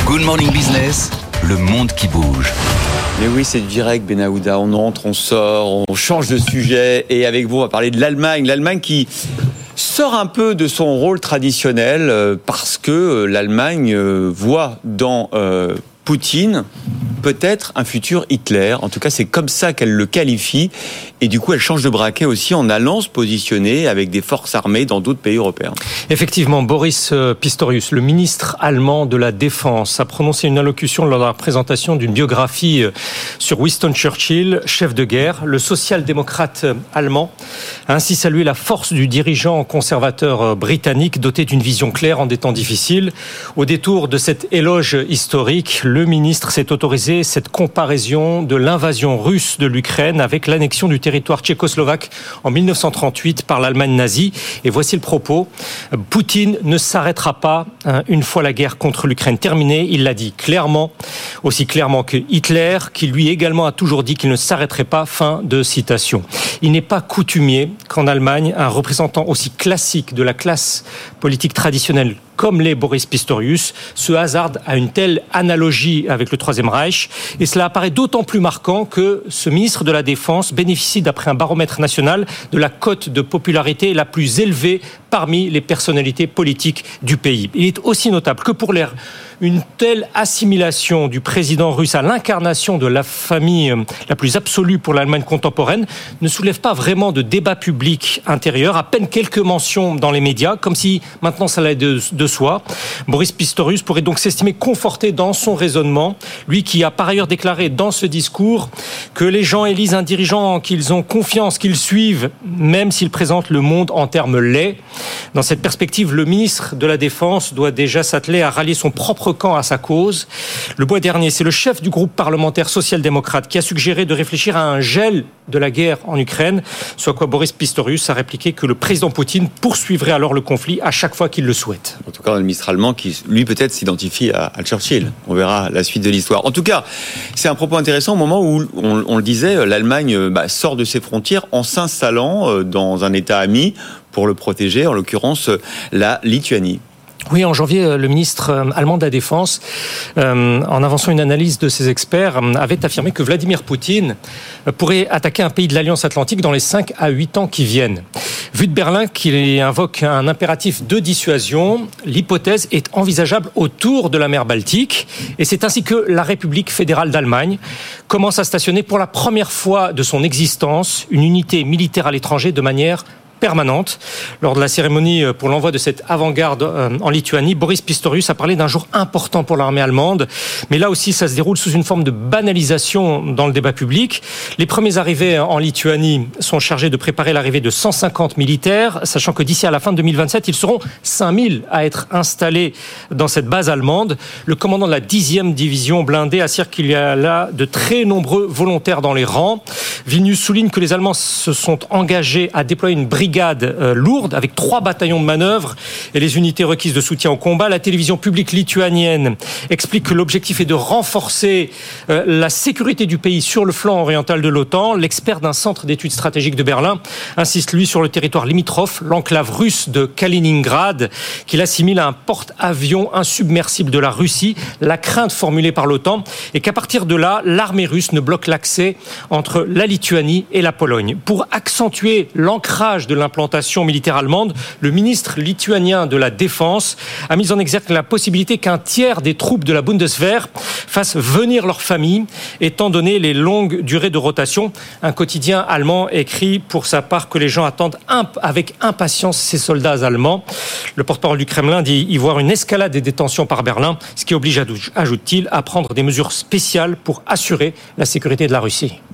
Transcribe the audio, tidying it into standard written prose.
Good Morning Business, le monde qui bouge. Mais oui, c'est direct, Benahouda. On entre, on sort, on change de sujet. Et avec vous, on va parler de l'Allemagne. L'Allemagne qui sort un peu de son rôle traditionnel parce que l'Allemagne voit dans Poutine peut-être un futur Hitler. En tout cas, c'est comme ça qu'elle le qualifie. Et du coup, elle change de braquet aussi en allant se positionner avec des forces armées dans d'autres pays européens. Effectivement, Boris Pistorius, le ministre allemand de la Défense, a prononcé une allocution lors de la présentation d'une biographie sur Winston Churchill, chef de guerre. Le social-démocrate allemand a ainsi salué la force du dirigeant conservateur britannique doté d'une vision claire en des temps difficiles. Au détour de cet éloge historique, le ministre s'est autorisé cette comparaison de l'invasion russe de l'Ukraine avec l'annexion du territoire tchécoslovaque en 1938 par l'Allemagne nazie. Et voici le propos. Poutine ne s'arrêtera pas une fois la guerre contre l'Ukraine terminée. Il l'a dit clairement, aussi clairement que Hitler, qui lui également a toujours dit qu'il ne s'arrêterait pas. Fin de citation. Il n'est pas coutumier qu'en Allemagne, un représentant aussi classique de la classe politique traditionnelle comme l'est Boris Pistorius, se hasarde à une telle analogie avec le Troisième Reich. Et cela apparaît d'autant plus marquant que ce ministre de la Défense bénéficie, d'après un baromètre national, de la cote de popularité la plus élevée parmi les personnalités politiques du pays. Il est aussi notable que pour l'air, une telle assimilation du président russe à l'incarnation de la famille la plus absolue pour l'Allemagne contemporaine ne soulève pas vraiment de débat public intérieur, à peine quelques mentions dans les médias, comme si maintenant ça allait de soi. Boris Pistorius pourrait donc s'estimer conforté dans son raisonnement, lui qui a par ailleurs déclaré dans ce discours que les gens élisent un dirigeant qu'ils ont confiance, qu'ils suivent, même s'il présente le monde en termes laids. Dans cette perspective, le ministre de la Défense doit déjà s'atteler à rallier son propre camp à sa cause. Le mois dernier, c'est le chef du groupe parlementaire social-démocrate qui a suggéré de réfléchir à un gel de la guerre en Ukraine, soit quoi Boris Pistorius a répliqué que le président Poutine poursuivrait alors le conflit à chaque fois qu'il le souhaite. En tout cas, le ministre allemand qui, lui, peut-être s'identifie à Churchill. On verra la suite de l'histoire. En tout cas, c'est un propos intéressant au moment où, on le disait, l'Allemagne sort de ses frontières en s'installant dans un État ami pour le protéger, en l'occurrence la Lituanie. Oui, en janvier, le ministre allemand de la Défense, en avançant une analyse de ses experts, avait affirmé que Vladimir Poutine pourrait attaquer un pays de l'Alliance Atlantique dans les 5 à 8 ans qui viennent. Vu de Berlin qu'il invoque un impératif de dissuasion, l'hypothèse est envisageable autour de la mer Baltique. Et c'est ainsi que la République fédérale d'Allemagne commence à stationner pour la première fois de son existence une unité militaire à l'étranger de manière permanente. Lors de la cérémonie pour l'envoi de cette avant-garde en Lituanie, Boris Pistorius a parlé d'un jour important pour l'armée allemande. Mais là aussi, ça se déroule sous une forme de banalisation dans le débat public. Les premiers arrivés en Lituanie sont chargés de préparer l'arrivée de 150 militaires, sachant que d'ici à la fin de 2027, ils seront 5000 à être installés dans cette base allemande. Le commandant de la 10e division blindée assure qu'il y a là de très nombreux volontaires dans les rangs. Vilnius souligne que les Allemands se sont engagés à déployer une brigade lourde avec 3 bataillons de manœuvre et les unités requises de soutien au combat. La télévision publique lituanienne explique que l'objectif est de renforcer la sécurité du pays sur le flanc oriental de l'OTAN. L'expert d'un centre d'études stratégiques de Berlin insiste, lui, sur le territoire limitrophe, l'enclave russe de Kaliningrad, qu'il assimile à un porte-avions insubmersible de la Russie. La crainte formulée par l'OTAN est qu'à partir de là, l'armée russe ne bloque l'accès entre la Lituanie et la Pologne. Pour accentuer l'ancrage de l'implantation militaire allemande, le ministre lituanien de la Défense a mis en exergue la possibilité qu'un tiers des troupes de la Bundeswehr fassent venir leur famille, étant donné les longues durées de rotation. Un quotidien allemand écrit pour sa part que les gens attendent avec impatience ces soldats allemands. Le porte-parole du Kremlin dit y voir une escalade des détentions par Berlin, ce qui oblige, ajoute-t-il, à prendre des mesures spéciales pour assurer la sécurité de la Russie.